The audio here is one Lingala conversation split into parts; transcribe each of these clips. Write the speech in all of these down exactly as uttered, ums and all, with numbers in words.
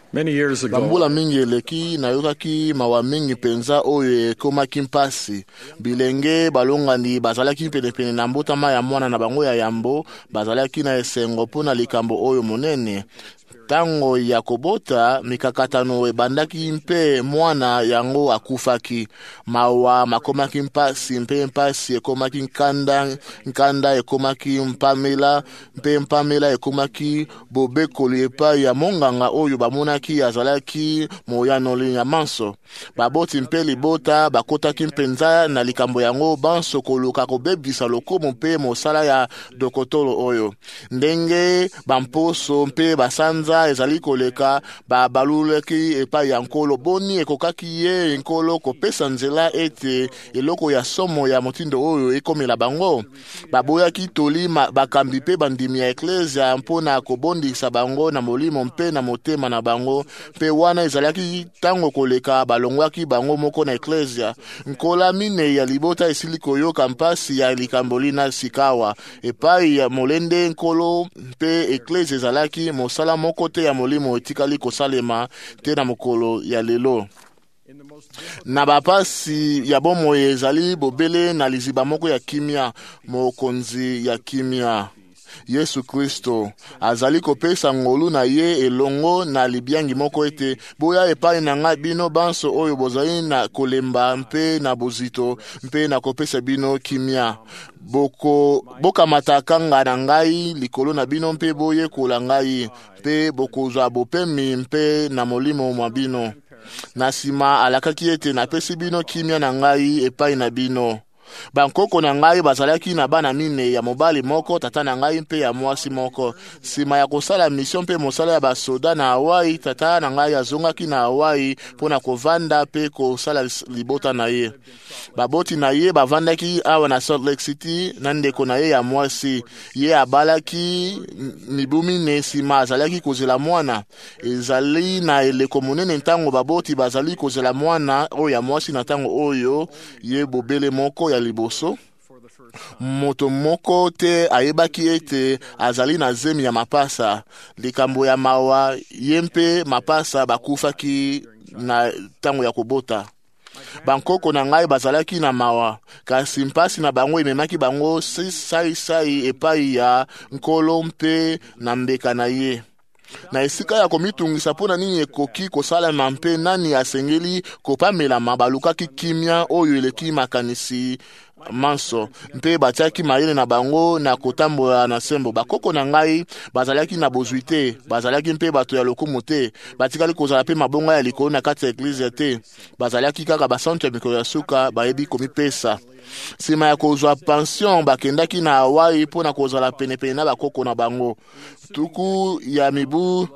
Many years ago, bambula mingi eleki nayokaki mawa mingi penza oyo ekomaki mpasi. Bilenge balongani bazalaki penepene na mbotama ya mwana na bango ya yambo, bazalaki na esengo mpona likambo oyo monene. Tango ya kobota mikakatano ebandaki mpe mwana yango akufaki. Mawa makomaki mpasi, mpe mpasi ekomaki nkanda, nkanda ekomaki mpamela, mpe mpamela ekomaki bobekoli epai ya monganga oyo bamonaki azalaki moyanoli ya manso. Baboti mpe libota bakotaki mpenza na likambo yango banso koluka kobebisa lokomo mpe mosala ya dokotolo oyo. Ndenge bamposo mpe basanza ezali koleka ba baluleki epai ya nkolo, boni ekokaki ye nkolo kopesa nzela ete eloko ya somo ya motindo oyo ekomela bango. Baboyaki toli bakambi mpe bandimi ya eklesia mpona kobondisa bango na molimo mpe na motema na bango, mpe wana ezalaki tango koleka balongwaki bango moko na eklesia. Nkola mine ya libota esili koyoka mpasi ya likamboli na sikawa epai ya molende nkolo, mpe eklesia ezalaki mosala moko te ya molimo etikali kosalema te na mokolo ya lelo. Na bapasi ya bomo ezali bobele na liziba moko ya kimia, mokonzi ya kimia Yesu Kristo azali kopesa ngolu na ye elongo na libiangi moko ete boya epai na ngai bino banso oyo bozali na kolemba mpe na bozito mpe na kopesa bino kimia. Boko boka matakanga na ngai likolo na bino mpe boye kola ngai mpe bokozwa bopemi mpe na molimo mwa bino. Na sima alakaki ete napesi bino kimia na ngai epai na bino. Bankoko na ngai bazalaki na bana mine ya mobali moko, tata na ngai mpe ya mwasi moko. Sima ya kosala mission mpe mosala ya basoda na Hawaii, tata na ngai azongaki na Hawaii mpona kovanda mpe kosala libota na ye. Baboti na ye bavandaki awa na Salt Lake City na ndeko na ye ya mwasi. Ye abalaki mibu mine, sima azalaki kozela mwana. Ezali na eleko monene ntango baboti bazali kozela mwana oyo ya mwasi na ntango oyo ye bobele moko ya liboso. Moto moko te ayebaki ete azali na zemi ya mapasa. Likambo ya mawa ye mpe mapasa bakufaki na tango ya kobota. Bankoko na ngai bazalaki na mawa, kasi mpasi na bango ememaki bango sai sai epai ya nkolo mpe na mbeka na ye. Na esika ya komitungisa mpona nini ekoki kosalema mpe nani asengeli kopamelama, balukaki kimia oyo eleki makanisi manso mpe batiaki mayele na bango na kotambola na sembo. Bakoko na ngai bazalaki na bozwi te, bazalaki mpe bato ya lokumu te, batikali kozala mpe mabongo ya likolo na kati ya eklizia te, bazalaki kaka basantu ya mikolo ya suka bayebi komipesa. Sima ya kozwa pension bakendaki na Hawaii mpona kozala penepene na bakoko na bango. Tuku ya mibu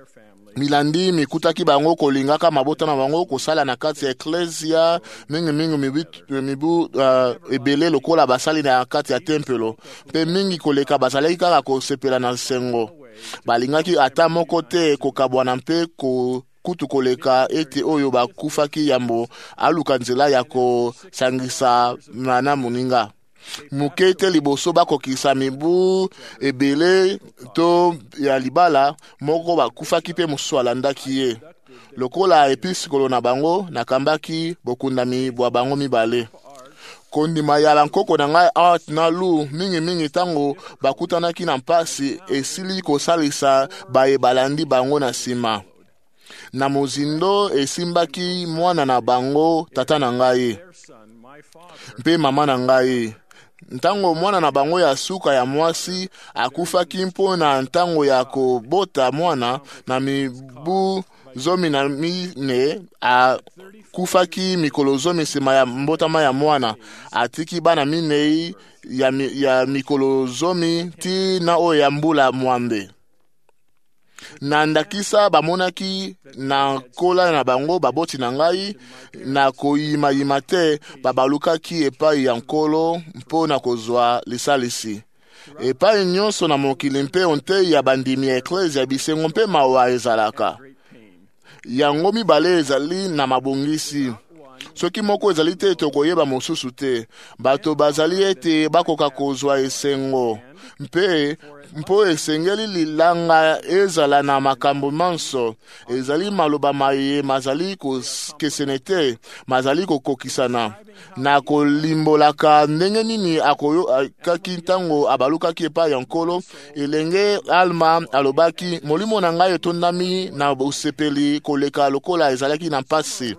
milandi mikutaki bango kolingaka mabota na bango kosala na kati ya eklesia mingi mingi mibu, mibu uh, ebele lokola basali na kati ya tempelo, mpe mingi koleka bazalaki kaka kosepela na sengo. Balingaki ata moko te kokabwana mpe ko kutu koleka ete oyo bakufaki yambo aluka nzela ya kosangisa na moninga. Mukete liboso bakokisa mibu ebele to ya libala moko bakufaki pe mosusu alandaki ye. Lokola episkolo na bango nakambaki bokundami bwa bango mibale. Kondima ya bankoko na ngai Art na Lu mingi mingi tango bakutanaki na mpasi esili kosalisa baye balandi bango na sima. Na mozindo esimbaki mwana na bango tata na ngai mpe mama na ngai. Ntango mwana na bango ya suka ya mwasi akufaki mpona ntango ya kobota mwana na mibu zomi na mine, akufaki mikolo zomi sima ya mbotama ya mwana. Atiki bana minei ya, ya mikolo zomi ti na oyo ya mbula mwambe. Na ndakisa bamonaki na kola na bango baboti na ngai na koyima yima te, babalukaki epai ya nkolo mpona kozwa lisalisi. Epai nyonso na mokili mpe onte ya bandimi ya eklesia bisengo mpe mawa ezalaka. Yango mibale ezali na mabongisi. soki moko ezali te tokoyeba mosusu te. Bato bazali ete bakoka kozwa esengo mpe mpo esengeli lilanga ezala na makambo manso. Ezali maloba maye mazali kesene te, mazali kokokisana na kolimbolaka ndenge nini akoyokaki ntango abalukaki epai ya nkolo. Elenge Alma alobaki, molimo na ngai etondami na usepeli koleka lokola ezalaki na mpasi.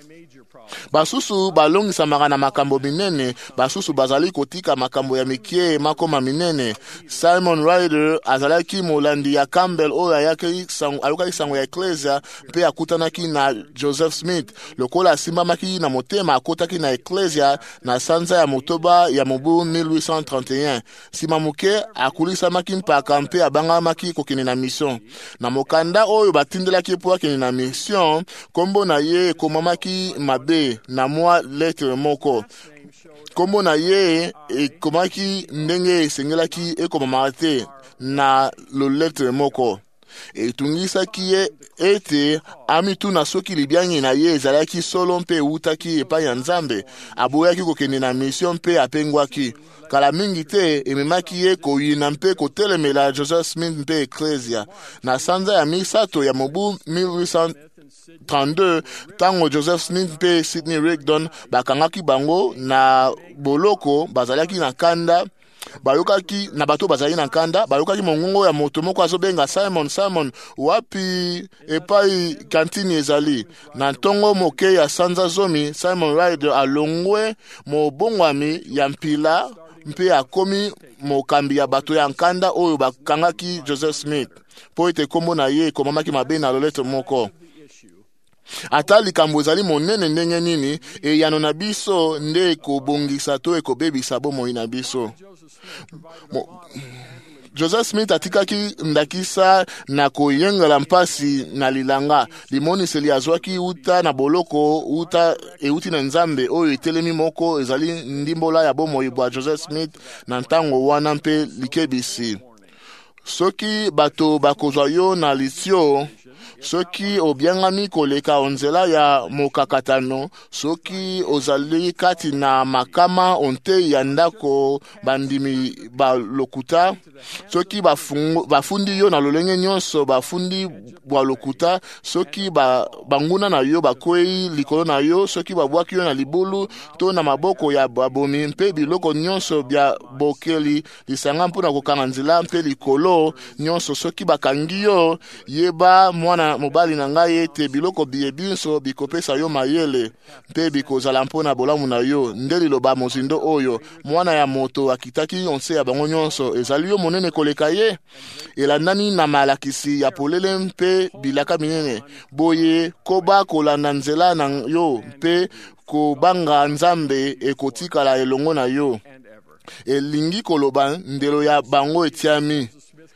Basusu balongisamaka na makambo minene, basusu bazali kotika makambo ya mikie makoma minene. Simon Ryder azalaki molandi ya Campbell oyo ayokaki sango ya eklesia mpe akutanaki na Joseph Smith. Lokola asimbamaki na motema akotaki na eklesia na sanza ya motoba ya mobu mille huit cent trente et un. Sima muke akulisamaki mpaka mpe abangamaki kokende na mission. Na mokanda oyo batindelaki po akende na mission, kombo na ye ekomamaki mabe na mwa lettre moko. Kombo na ye ekomaki ndenge esengelaki ekomamaka te na lo lettre moko. Etungisaki ye ete amituna soki libiangi na ye ezalaki solo mpe utaki epai ya Nzambe. Aboyaki kokende na mission mpe apengwaki. Kala mingi te ememaki ye koyina mpe kotelemela Joseph Smith mpe eklesia. Na sanza ya misato ya mobu mille huit cent trente-deux, tango Joseph Smith mpe Sidney Rigdon bakangaki bango na boloko, bazalaki na kanda, bayokaki na bato bazali na kanda, bayokaki mongongo ya moto moko azobenga Simon, Simon, wapi epai kantini ezali. Na ntongo moke ya sanza zomi, Simon Ryder alongwe mobongwami ya mpila mpe akomi mokambi ya bato ya nkanda oyo bakangaki Joseph Smith. Po ete kombo na ye ekomamaki mabe na lolete moko. Ata likambo ezali monene ndenge nini, eyano na biso nde ekobongisa to ekobebisa bomoi na biso. Mo, Joseph Smith atikaki ndakisa na koyengela mpasi na lilanga. Limoniseli azwaki uta na boloko, uta euti na Nzambe oyo etelemi moko ezali ndimbola ya bomoi bwa Joseph Smith na ntango wana mpe likebisi. Soki bato bakozwa yo na litio, soki obiangami koleka onzela ya mokakatano, soki ozali kati na makama onte ya ndako bandimi balokuta, soki bafungu, bafundi yo na lolenge nyonso bafundi bwa lokuta, soki ba, banguna na yo bakwei likolo na yo, soki babwaki yo na libulu to na maboko ya babomi mpe biloko nyonso bya bokeli lisanga mpona kokanga nzela mpe likolo nyonso, soki bakangi yo, yeba mwana mobali na ngai ete biloko biye binso bikopesa yo mayele mpe bikozala mpona bolamu na yo. Nde liloba mozindo oyo mwana ya moto akitaki onse ya bango nyonso, ezali yo monene koleka ye. Elandani na malakisi ya polele mpe bilaka minene, boye koba kolanda nzela na yo mpe kobanga Nzambe ekotikala elongo na yo. Elingi koloba ndelo ya bango etiami.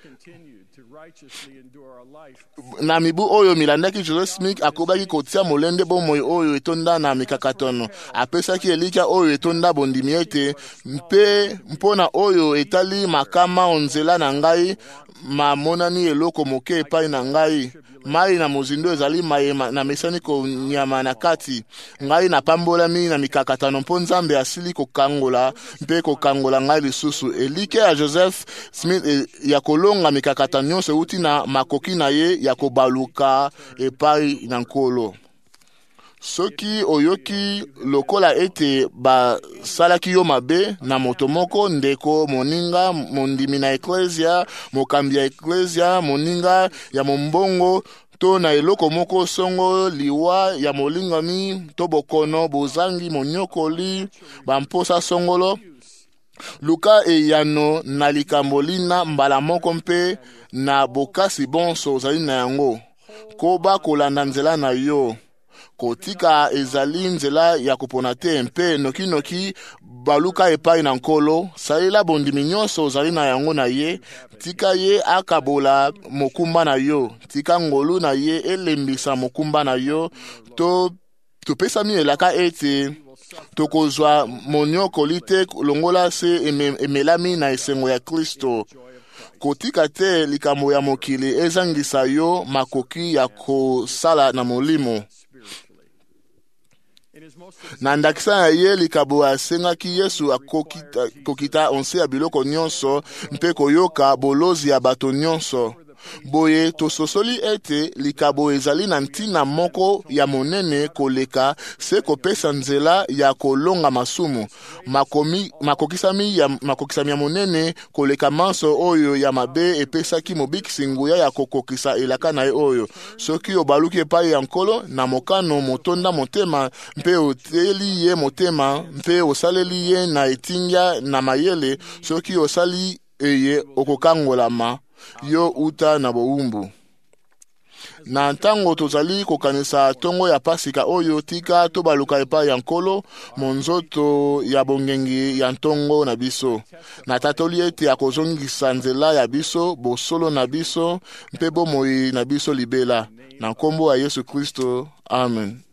Na mibu oyo milandaki Joseph Smith akobaki kotia molende bomoi oyo etonda na mikakatono. Apesaki elika oyo etonda bondimi ete mpe mpona oyo etali makama onzela na ngai mamonani eloko moke epai na ngai. Mai na mozindo ezali mai na mesani ko nyama na kati. Ngai na pambolami na mikakatano mpo Nzambe asili kokangola mpe kokangola ngai lisusu. Elike ya Joseph Smith e, ya kolonga mikakatano nyonso uti na makoki na ye ya kobaluka epai na nkolo. Soki oyoki lokola ete ba salaki yo mabe na moto moko, ndeko, moninga, mondimi na eklesia, mokambi ya eklesia, moninga ya mombongo, to na eloko moko songo, liwa ya molingami, to bokono, bozangi, monyokoli, bamposa songolo, luka eyano na likambolina mbala moko mpe na bokasi bonso ozali na yango. Koba kolanda nzela na yo. Kotika ezali nzela ya kupona te mpe noki noki baluka epai na nkolo, salela bondimi nyonso ozali na yango na ye, tika ye akabola mokumba na yo, tika ngolu na ye elembisa mokumba na yo, to topesami elaka ete tokozwa monyokoli te longola se emelami na esengo ya Kristo. Kotika te likambo ya mokili ezangisa yo makoki ya kosala na molimo. Na ndakisa ya ye likabo asengaki Yesu akokita kokita onse ya biloko nyonso mpe koyoka bolozi ya bato nyonso. Boye tososoli ete likabo ezali na ntina moko ya monene koleka se kopesa nzela ya kolonga masumu. Makomi, makokisami, ya, makokisami ya monene koleka manso oyo ya mabe epesaki mobikisi nguya ya kokokisa elaka na ye oyo. Soki obaluki epai ya nkolo na mokano motonda motema mpe oteli ye motema mpe osaleli ye na etinga na mayele, soki osali eye okokangolama yo uta na bowumbu. Na ntango tozali kokanisa tongo ya pasika oyo, tika tobaluka epai ya nkolo monzoto ya bongengi ya ntongo na biso. Na tatoli ete akozongisa nzela ya biso, bosolo na biso mpe bomoi na biso libela. Na nkombo ya Yesu Kristo, amen.